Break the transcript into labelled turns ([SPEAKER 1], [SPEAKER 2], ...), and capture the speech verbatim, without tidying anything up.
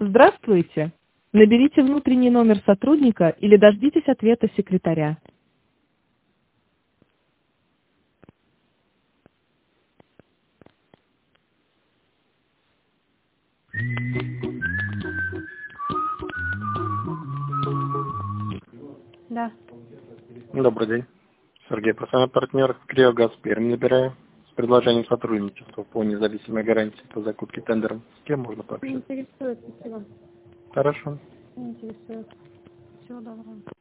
[SPEAKER 1] Здравствуйте. Наберите внутренний номер сотрудника или дождитесь ответа секретаря. Да.
[SPEAKER 2] Добрый день. Сергей, профессиональный партнер Криогаз Пермь набираю с предложением сотрудничества по независимой гарантии по закупке тендером. С кем можно
[SPEAKER 3] Не
[SPEAKER 2] пообщаться?
[SPEAKER 3] интересует, спасибо.
[SPEAKER 2] Хорошо.
[SPEAKER 3] Не интересует. Всего доброго.